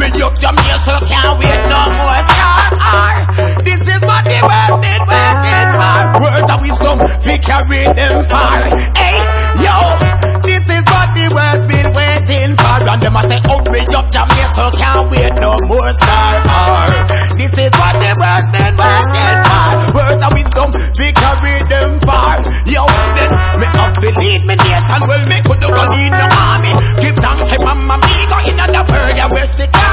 me up Jamaica, so can't wait no more star. This is what the world been waiting for. Words of wisdom, we carry them far. Hey, yo, this is what the world's been waiting for. And them a say, out me up Jamaica, so can't wait no more star. This is what the world's been waiting for. Words of wisdom, we carry them far. Yo, then me up to lead me nation. Well, me could go lead no army. Give thanks to Mama me go in the world where she can.